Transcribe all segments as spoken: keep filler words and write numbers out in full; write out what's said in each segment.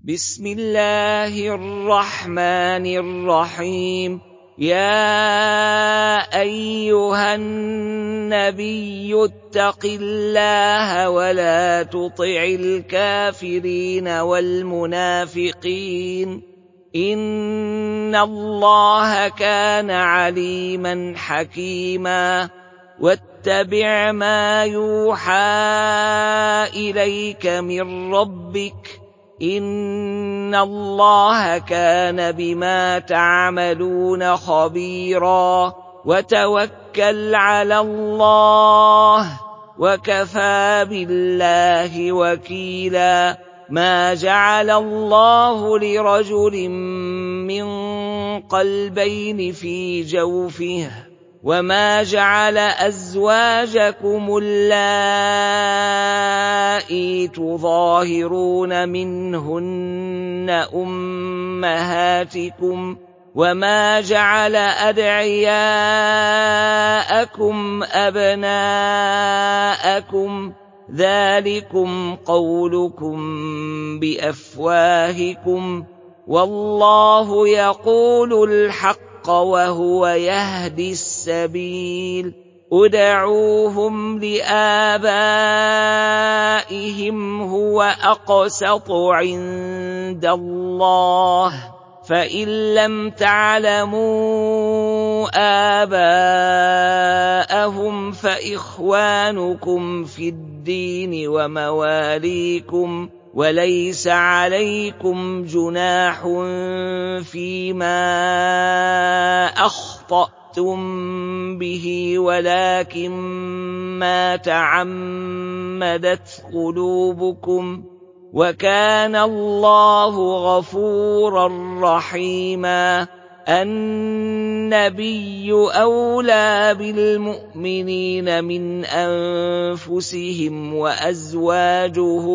بسم الله الرحمن الرحيم. يا أيها النبي اتق الله ولا تطع الكافرين والمنافقين إن الله كان عليما حكيما. واتبع ما يوحى إليك من ربك إن الله كان بما تعملون خبيرا. وتوكل على الله وكفى بالله وكيلا. ما جعل الله لرجل من قلبين في جوفه وما جعل أزواجكم اللائي تظاهرون منهن أمهاتكم وما جعل أدعياءكم أبناءكم ذلكم قولكم بأفواهكم والله يقول الحق وهو يهدي السبيل. ادعوهم لآبائهم هو أقسط عند الله فإن لم تعلموا آباءهم فإخوانكم في الدين ومواليكم وليس عليكم جناح فيما أخطأتم به ولكن ما تعمدت قلوبكم وكان الله غفورا رحيما. النبي أولى بالمؤمنين من أنفسهم وأزواجه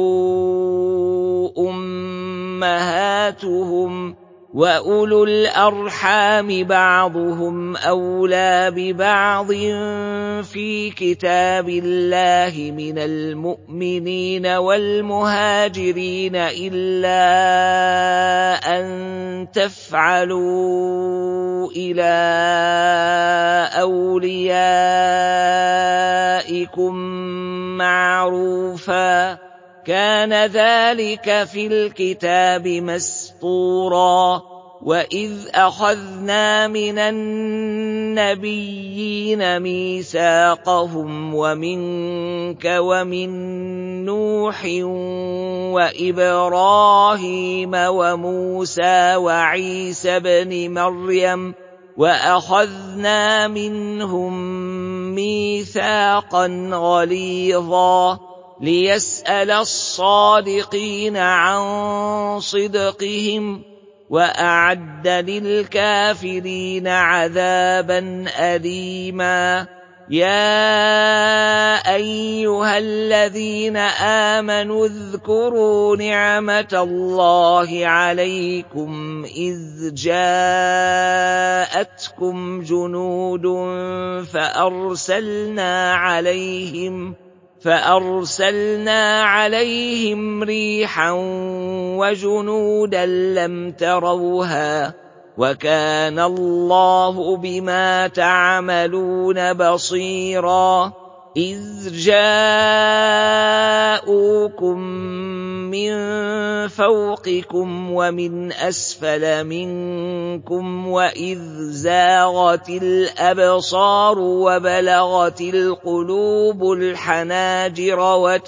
أمهاتهم وأولو الأرحام بعضهم أولى ببعض في كتاب الله من المؤمنين والمهاجرين إلا أن تفعلوا إلى أوليائكم معروفا كان ذلك في الكتاب مسطورا. وإذ أخذنا من النبيين ميثاقهم ومنك ومن نوح وإبراهيم وموسى وعيسى ابن مريم وأخذنا منهم ميثاقا غليظا ليسأل الصادقين عن صدقهم وأعد للكافرين عذابا أليما. يا أيها الذين آمنوا اذكروا نعمة الله عليكم إذ جاءتكم جنود فأرسلنا عليهم فأرسلنا عليهم ريحا وجنودا لم تروها وكان الله بما تعملون بصيرا. إذ جاءوكم من فوقكم ومن أسفل منكم وإذ زاغت الأبصار وبلغت القلوب الحناجر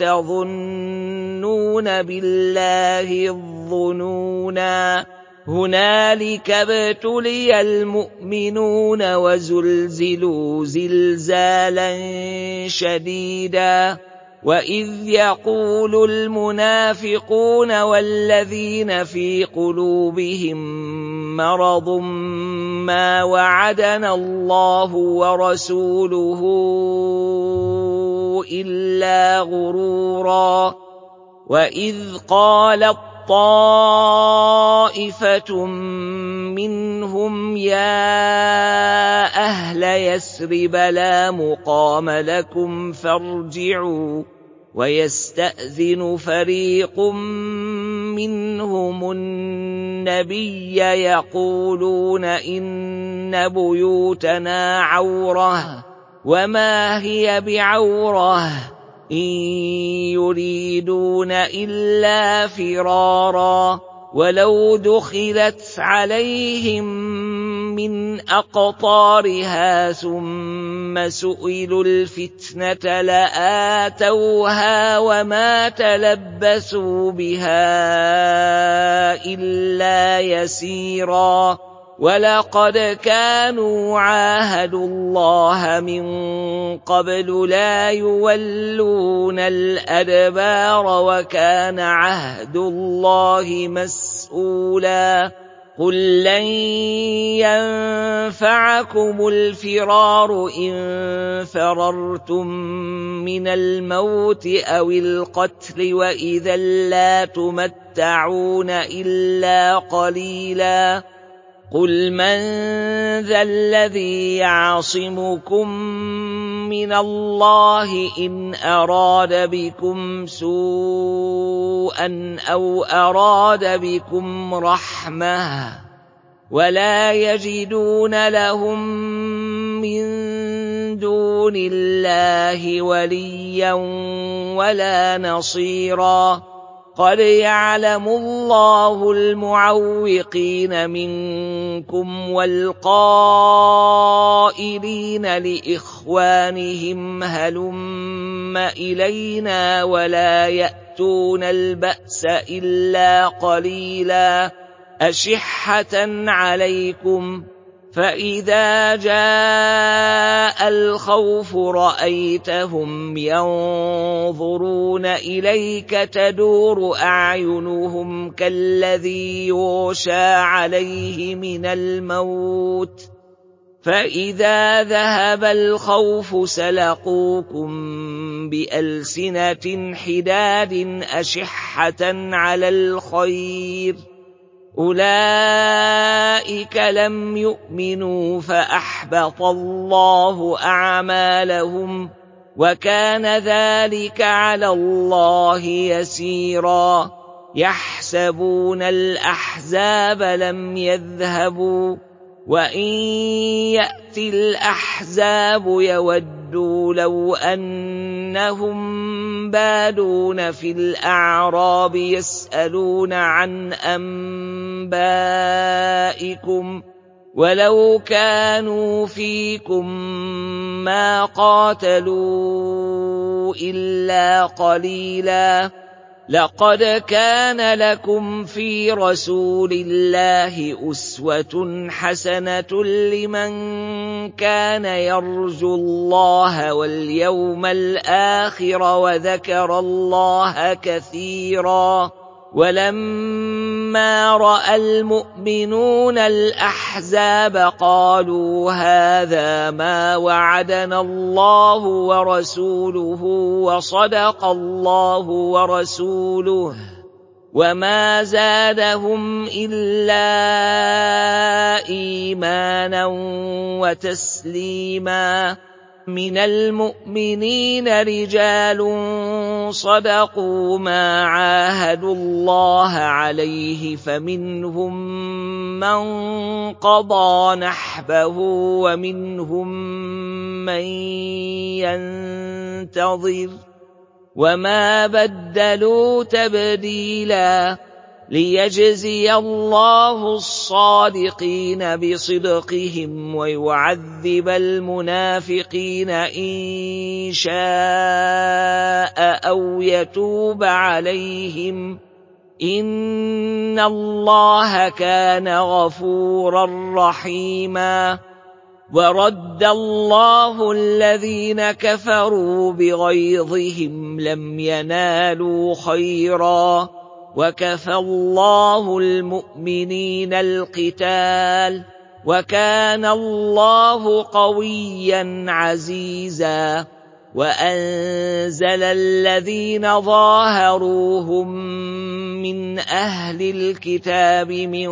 وتظنون بالله الظنونا هنالك ابتلي المؤمنون وزلزلوا زلزالا شديدا. وإذ يقول المنافقون والذين في قلوبهم مرض ما وعدنا الله ورسوله إلا غرورا. وإذ قالت طائفة منهم يا أهل يثرب لا مقام لكم فارجعوا ويستأذن فريق منهم النبي يقولون إن بيوتنا عورة وما هي بعورة إن يريدون إلا فرارا ولو دخلت عليهم من أقطارها ثم سئلوا الفتنة لآتوها وما تلبسوا بها إلا يسيرا ولقد كانوا عاهدوا الله من قبل لا يولون الأدبار وكان عهد الله مسؤولا قل لن ينفعكم الفرار إن فررتم من الموت أو القتل وإذا لا تمتعون إلا قليلا قل من ذا الذي يعصمكم من الله إن أراد بكم سوءا أو أراد بكم رحمة ولا يجدون لهم من دون الله وليا ولا نصيرا قد يعلم الله المعوقين منكم والقائلين لإخوانهم هلم إلينا ولا يأتون البأس إلا قليلا أشحة عليكم فإذا جاء الخوف رأيتهم ينظرون إليك تدور أعينهم كالذي يغشى عليه من الموت فإذا ذهب الخوف سلقوكم بألسنة حداد أشحة على الخير أولئك لم يؤمنوا فأحبط الله أعمالهم وكان ذلك على الله يسيرا يحسبون الأحزاب لم يذهبوا وإن يأتي الأحزاب يودوا لو أنهم بادون في الأعراب يسألون عن أنبائكم ولو كانوا فيكم ما قاتلوا إلا قليلا لقد كان لكم في رسول الله أسوة حسنة لمن كان يرجو الله واليوم الآخر وذكر الله كثيرا ولما رأى المؤمنون الأحزاب قالوا هذا ما وعدنا الله ورسوله وصدق الله ورسوله وما زادهم إلا إيمانا وتسليما من المؤمنين رجال صدقوا ما عاهدوا الله عليه فمنهم من قضى نحبه ومنهم من ينتظر وما بدلوا تبديلا ليجزي الله الصادقين بصدقهم ويعذب المنافقين إن شاء أو يتوب عليهم إن الله كان غفورا رحيما ورد الله الذين كفروا بغيظهم لم ينالوا خيرا وكفى الله المؤمنين القتال وكان الله قويا عزيزا وأنزل الذين ظاهروهم من أهل الكتاب من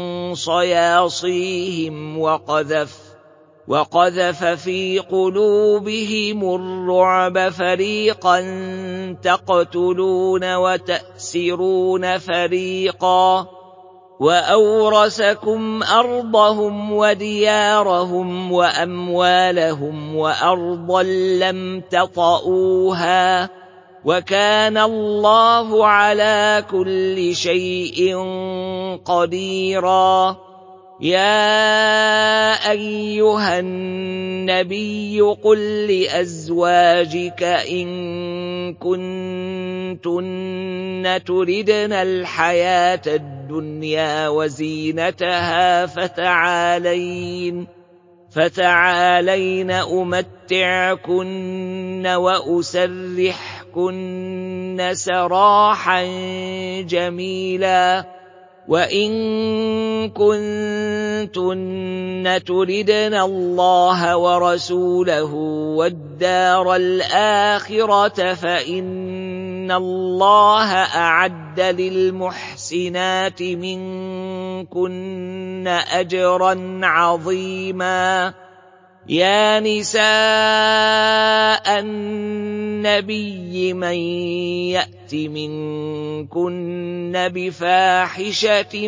صياصيهم وقذف وقذف في قلوبهم الرعب فريقا تقتلون وتأسرون فريقا وأورثكم أرضهم وديارهم وأموالهم وأرضا لم تطئوها وكان الله على كل شيء قديرا. يا أيها النبي قل لأزواجك إن كنتن تردن الحياة الدنيا وزينتها فتعالين فتعالين أمتعكن وأسرحكن سراحا جميلا. وإن كنتن تردن الله ورسوله والدار الآخرة فإن الله أعد للمحسنات منكن أجرا عظيما. يا نساء النبي من يأت منكن بفاحشة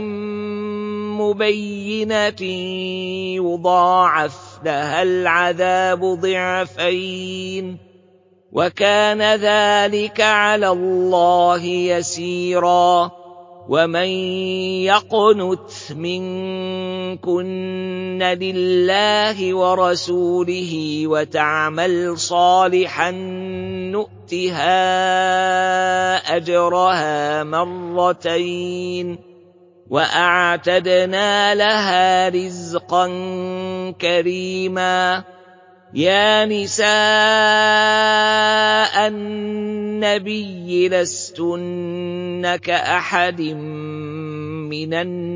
مبينة يضاعف لها العذاب ضعفين وكان ذلك على الله يسيرا. ومن يقنت منكن لله ورسوله وتعمل صالحا نؤتها أجرها مرتين وأعتدنا لها رزقا كريما. يا نساء النبي لستن كأحد من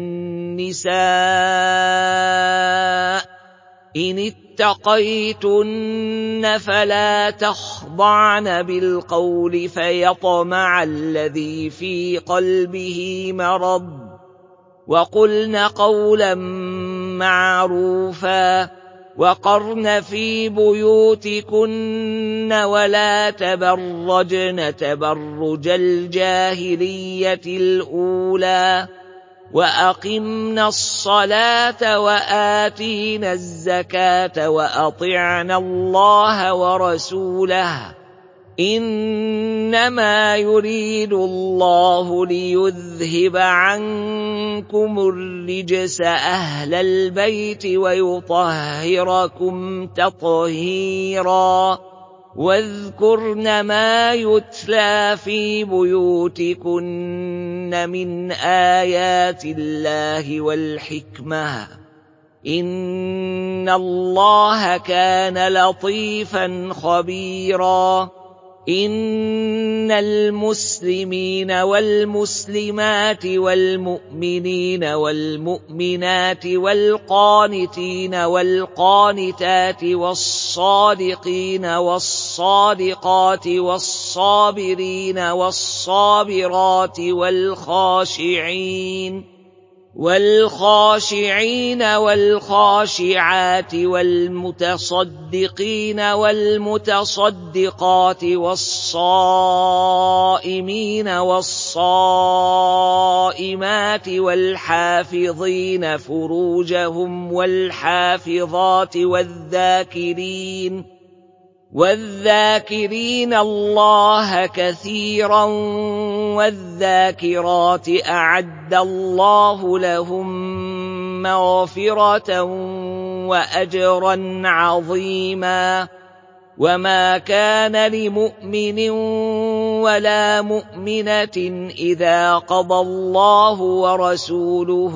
النساء إن اتقيتن فلا تخضعن بالقول فيطمع الذي في قلبه مرض وقلن قولا معروفا وقرن في بيوتكن ولا تبرجن تبرج الجاهلية الأولى وأقمنا الصلاة وآتينا الزكاة وأطعنا الله ورسوله إنما يريد الله ليذهب عنكم الرجس أهل البيت ويطهركم تطهيرا. واذكرن ما يتلى في بيوتكن من آيات الله والحكمة إن الله كان لطيفا خبيرا. إن المسلمين والمسلمات والمؤمنين والمؤمنات والقانتين والقانتات والصادقين والصادقات والصابرين والصابرات والخاشعين والخاشعين والخاشعات والمتصدقين والمتصدقات والصائمين والصائمات والحافظين فروجهم والحافظات والذاكرين والذاكرين الله كثيرا والذاكرات أعد الله لهم مغفرة وأجرا عظيما. وما كان لمؤمن ولا مؤمنة إذا قضى الله ورسوله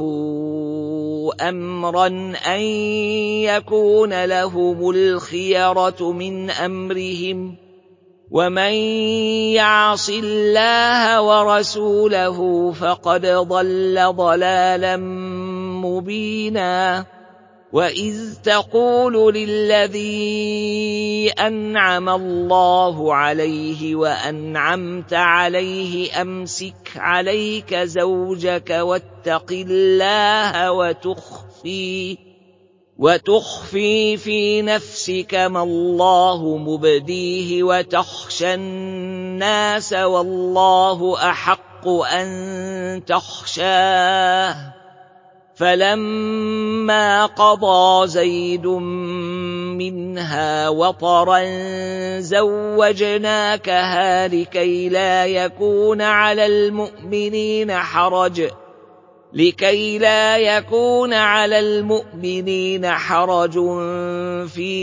أمرا أن يكون لهم الخيرة من أمرهم ومن يعص الله ورسوله فقد ضل ضلالا مبينا. وإذ تقول للذي أنعم الله عليه وأنعمت عليه أمسك عليك زوجك واتق الله وتخفي وتخفي في نفسك ما الله مبديه وتخشى الناس والله أحق أن تخشاه فَلَمَّا قَضَىٰ زَيْدٌ مِّنْهَا وَطَرًا زَوَّجْنَاكَهَا لِكَيْ لَا يَكُونَ عَلَى الْمُؤْمِنِينَ حَرَجٌ لكي لا يكون على المؤمنين حرج في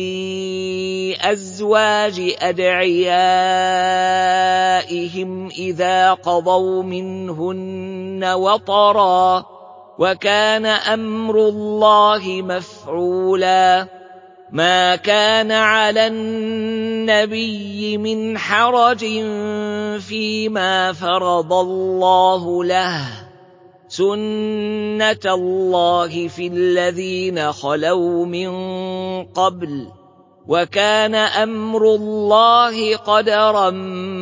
أزواج أدعيائهم إذا قضوا منهن وطرا وكان أمر الله مفعولا ما كان على النبي من حرج فيما فرض الله له سنة الله في الذين خلوا من قبل وكان أمر الله قدرا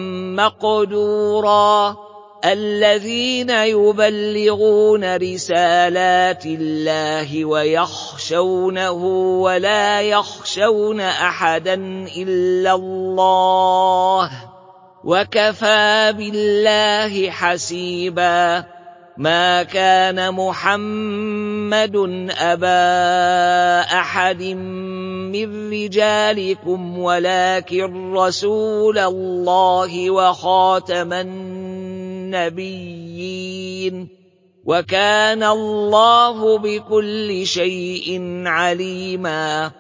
مقدورا الذين يبلغون رسالات الله ويخشونه ولا يخشون أحدا إلا الله وكفى بالله حسيبا ما كان محمد أبا أحد من رجالكم ولكن رسول الله وخاتم النبيين وكان الله بكل شيء عليما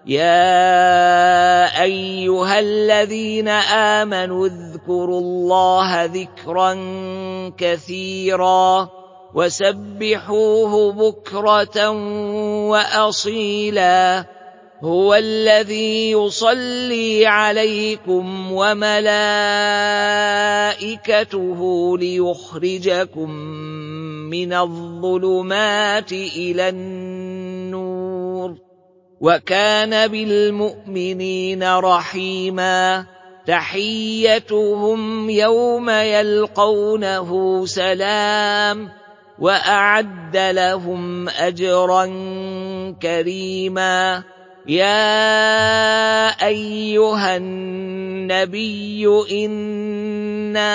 يا أيها الذين آمنوا اذكروا الله ذكرا كثيرا وسبحوه بكرة وأصيلا هو الذي يصلي عليكم وملائكته ليخرجكم من الظلمات إلى النور وكان بالمؤمنين رحيما تحيتهم يوم يلقونه سلام وأعد لهم أجرا كريما يا أيها النبي إنا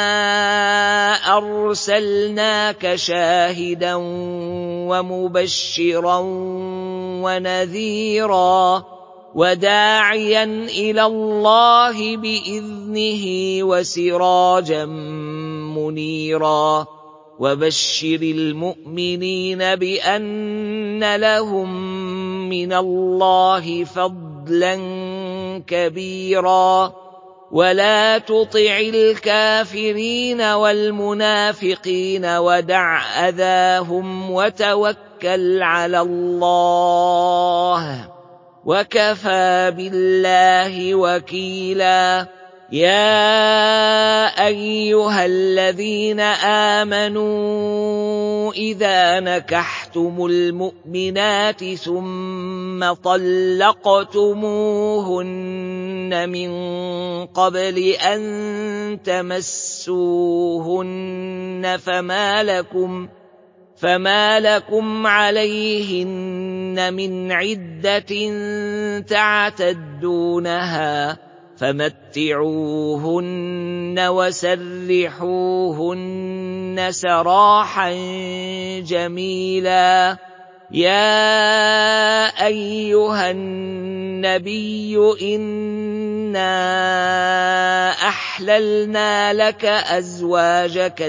أرسلناك شاهدا ومبشرا ونذيرا وداعيا إلى الله بإذنه وسراجا منيرا وبشر المؤمنين بأن لهم من الله فضلا كبيرا ولا تطع الكافرين والمنافقين ودع أذاهم وتوكل على الله وكفى بالله وكيلا يا أيها الذين آمنوا إذا نكحتم المؤمنات ثم طلقتموهن من قبل أن تمسوهن فما لكم فما لكم عليهن من عدة تعتدونها فمتعوهن وسرحوهن سراحا جميلا يا أيها النبي إنا أحللنا لك أزواجك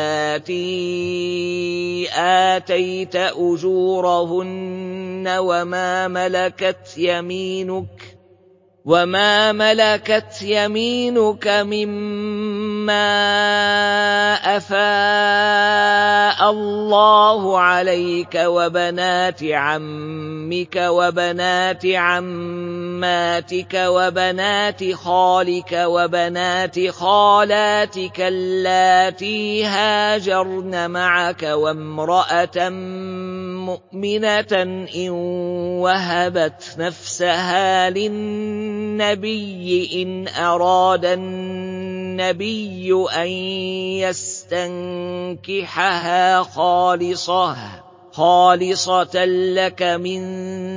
اللاتي آتيت أجورهن وما ملكت يمينك وما ملكت يمينك مما أفاء الله عليك وبنات عمك وبنات عماتك وبنات خالك وبنات خالاتك اللاتي هاجرن معك وامرأة مؤمنة إن وهبت نفسها للنبي النبي إن أراد النبي أن يستنكحها خالصة خالصة لك من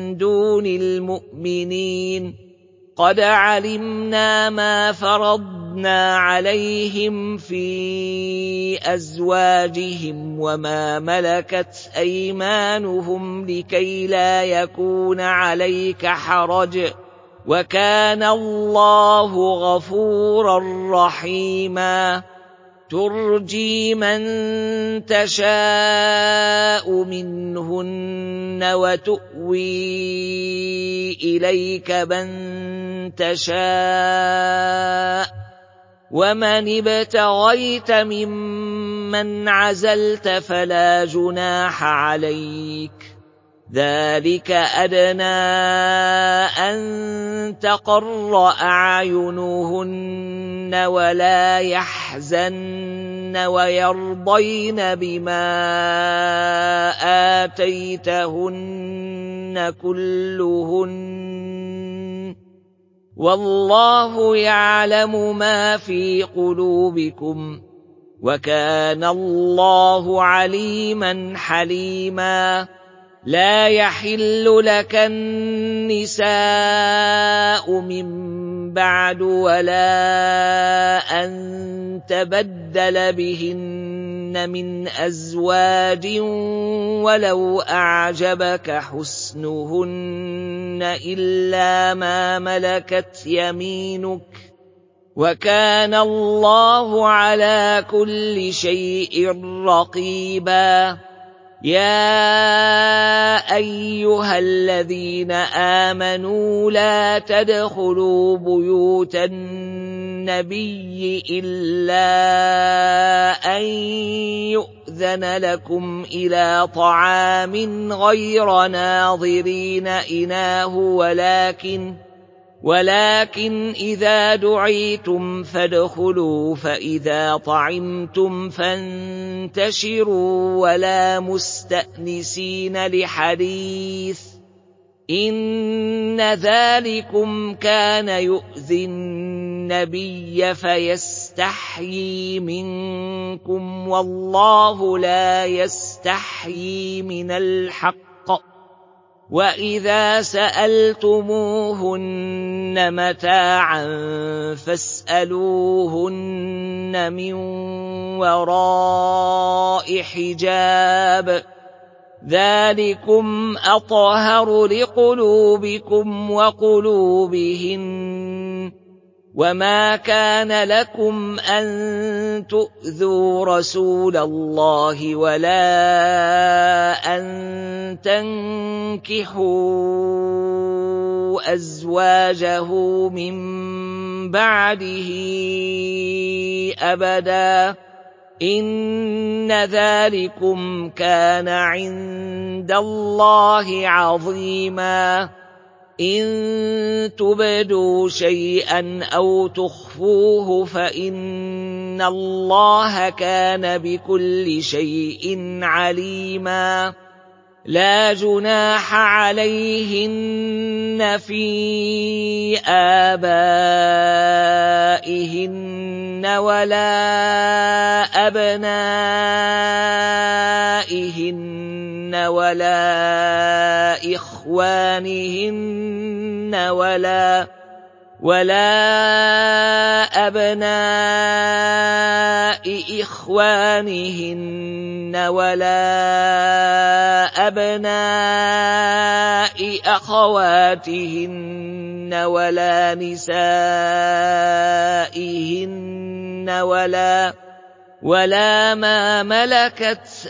دون المؤمنين قد علمنا ما فرضنا فرضنا عليهم في أزواجهم وما ملكت أيمانهم لكي لا يكون عليك حرج وكان الله غفورا رحيما ترجي من تشاء منهن وتؤوي إليك من تشاء ومن ابتغيت ممن عزلت فلا جناح عليك ذلك أدنى أن تقر أعينهن ولا يحزن ويرضين بما آتيتهن كلهن والله يعلم ما في قلوبكم وكان الله عليما حليما لا يحل لك النساء من بعد ولا أن تبدل بهن من أزواج ولو أعجبك حسنهن إلا ما ملكت يمينك وكان الله على كل شيء رقيبا يا أيها الذين آمنوا لا تدخلوا بيوت النبي إلا أن يؤذن لكم إلى طعام غير ناظرين إناه ولكن ولكن إذا دعيتم فادخلوا فإذا طعمتم فانتشروا ولا مستأنسين لحديث إن ذلكم كان يؤذي النبي فيستحيي منكم والله لا يستحيي من الحق وإذا سألتموهن متاعا فاسألوهن من وراء حجاب ذلكم أطهر لقلوبكم وقلوبهن وما كان لكم أن تؤذوا رسول الله ولا أن تنكحوا أزواجه من بعده أبدا إن ذلكم كان عند الله عظيما إن تبدوا شيئا أو تخفوه فإن الله كان بكل شيء عليما لا جناح عليهن في آبائهن ولا أبنائهن ولا إخوانهن ولا ولا أبناء إخوانهن ولا أبناء أخواتهن ولا نسائهن ولا ولا ما ملكت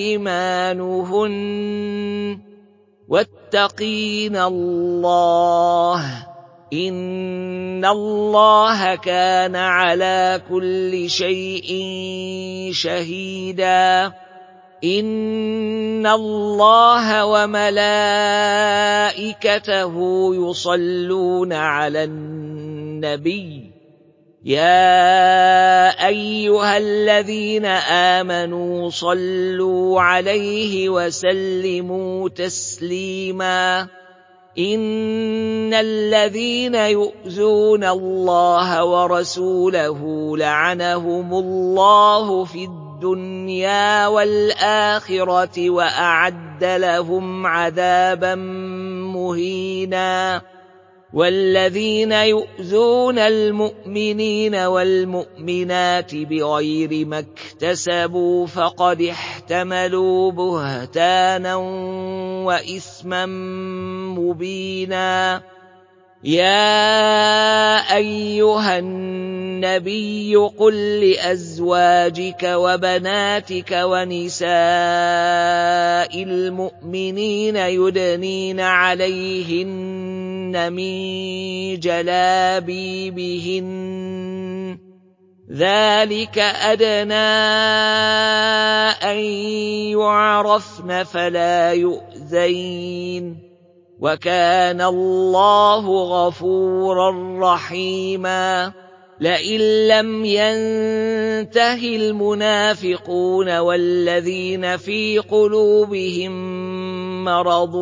أيمانهن واتقين الله إن الله كان على كل شيء شهيدا إن الله وملائكته يصلون على النبي يا أيها الذين آمنوا صلوا عليه وسلموا تسليما إن الذين يؤذون الله ورسوله لعنهم الله في الدنيا والآخرة وأعد لهم عذابا مهينا والذين يؤذون المؤمنين والمؤمنات بغير ما اكتسبوا فقد احتملوا بهتانا وإثما مبينا. يا أيها النبي قل لأزواجك وبناتك ونساء المؤمنين يدنين عليهن من جلابيبهن ذلك أدنى أن يعرفن فلا يؤذين وكان الله غفورا رحيما. لئن لم ينته المنافقون والذين في قلوبهم مرض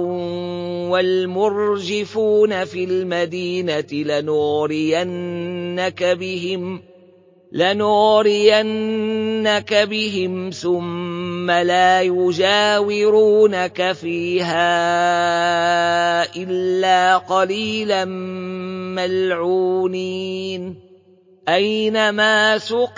والمرجفون في المدينة لنغرينك بهم لنغرينك بهم ثم لا يجاورونك فيها إلا قليلا ملعونين. أينما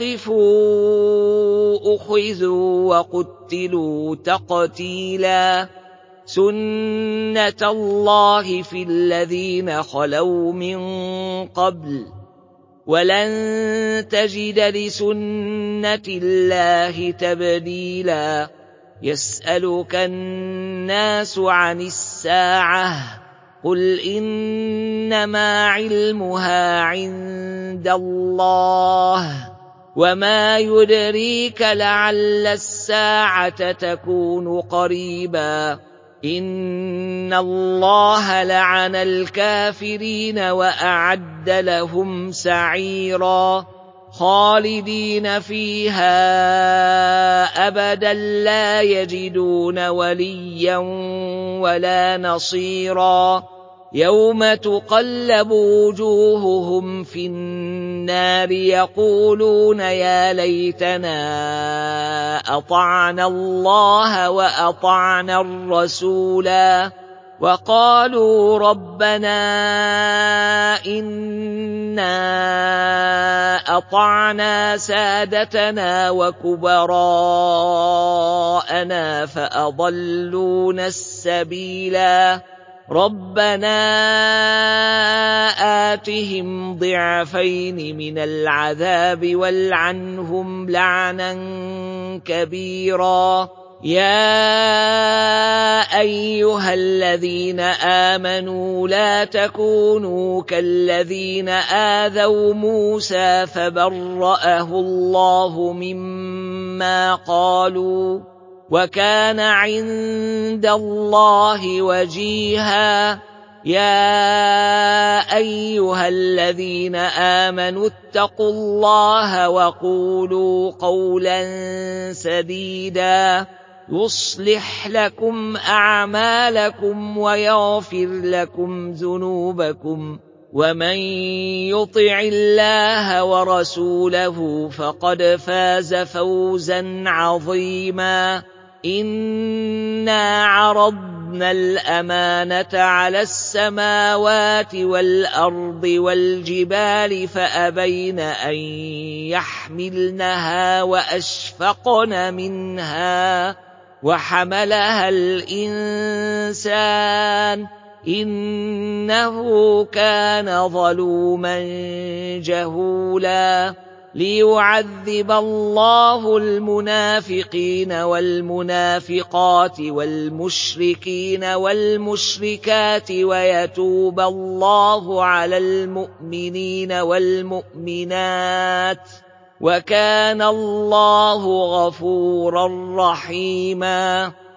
ثقفوا أخذوا وقتلوا تقتيلا. سنة الله في الذين خلوا من قبل ولن تجد لسنة الله تبديلا. يسألك الناس عن الساعة قل إنما علمها عند الله وما يدريك لعل الساعة تكون قريبا. إن الله لعن الكافرين وأعد لهم سعيرا خالدين فيها أبدا لا يجدون وليا ولا نصيرا. يوم تقلب وجوههم في النار يقولون يا ليتنا أطعنا الله وأطعنا الرسولا وقالوا ربنا إنا أطعنا سادتنا وكبراءنا فأضلونا السبيلا. ربنا آتهم ضعفين من العذاب والعنهم لعنا كبيرا. يا أيها الذين آمنوا لا تكونوا كالذين آذوا موسى فبرأه الله مما قالوا وكان عند الله وجيها. يا أيها الذين آمنوا اتقوا الله وقولوا قولا سديدا يصلح لكم أعمالكم ويغفر لكم ذنوبكم ومن يطع الله ورسوله فقد فاز فوزا عظيما. إنا عرضنا الأمانة على السماوات والأرض والجبال فأبين أن يحملنها وأشفقن منها وحملها الإنسان إنه كان ظلوما جهولا. ليعذب الله المنافقين والمنافقات والمشركين والمشركات ويتوب الله على المؤمنين والمؤمنات وكان الله غفورا رحيما.